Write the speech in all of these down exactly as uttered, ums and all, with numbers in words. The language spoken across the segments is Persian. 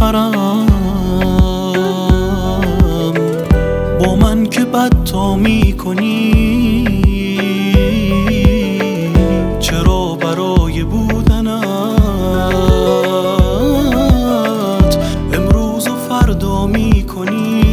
میخرم با من که بد تو میکنی. چرا برای بودنت امروز و فردا میکنی؟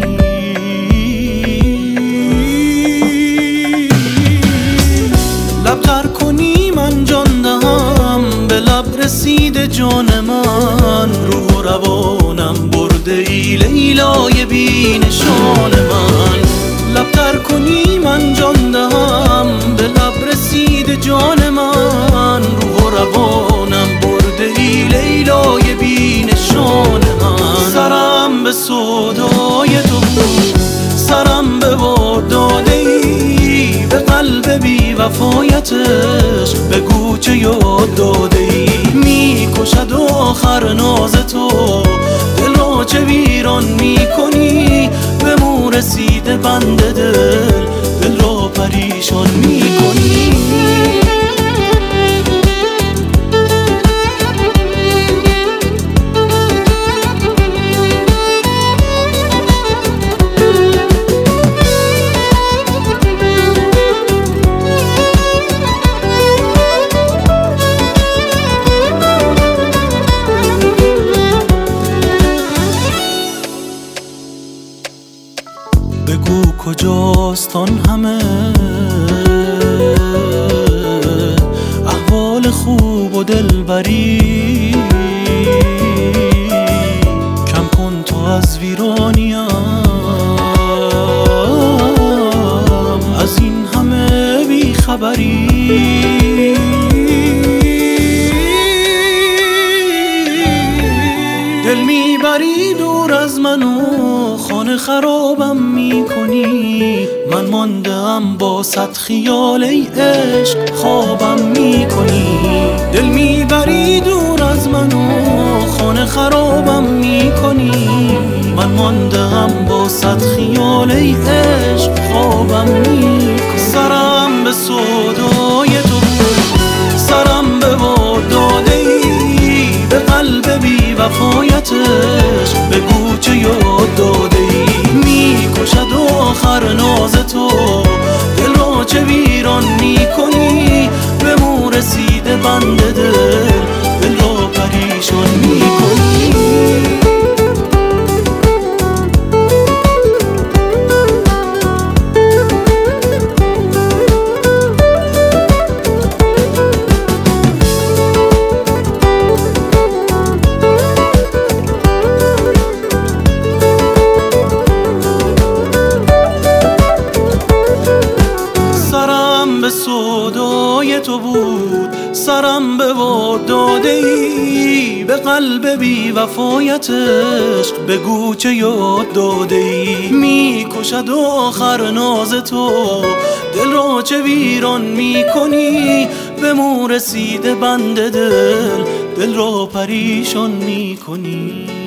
لب تر کنی من جان دهم، به لب رسید جان من. روح و روانم برده ای لیلای بی نشان من. لب تر کنی من جان دهم، به لب رسید جان من. روح و روانم برده ای لیلای بی نشان من. سرم به سودای تو بود، سرم به باد داده ای، به قلب بی وفایتش بگو چه یاد داده ای. میکشد آخر ناز تو، دل را چه ویران میکنی. به مو رسیده بند دل، دل را پریشان میکنی. بگو کجاست آن همه احوال خوب و دلبری. کم کن تو از ویرانیم، از این همه بیخبری. دل میبری دور از منو، خانه خرابم میکنی. من ماندم با صد خیال ای عشق خوابم میکنی. دل میبری دور از منو، خانه خرابم میکنی. من ماندم با صد خیال ای عشق خوابم میکنی. سرم به سودای تو بود، سرم به باد داده ای، به قلب بی وفایتش بگو چه یاد داده ای. میکشد آخر ناز تو، دل را چه ویران میکنی. به مو رسیده بند دل، دل را پریشان میکنی. سودای تو بود، سرم به باد داده ای، به قلب بی وفایتش بگو چه یاد داده ای. میکشد آخر ناز تو، دل را چه ویران میکنی. به مو رسیده بند دل، دل را پریشان میکنی.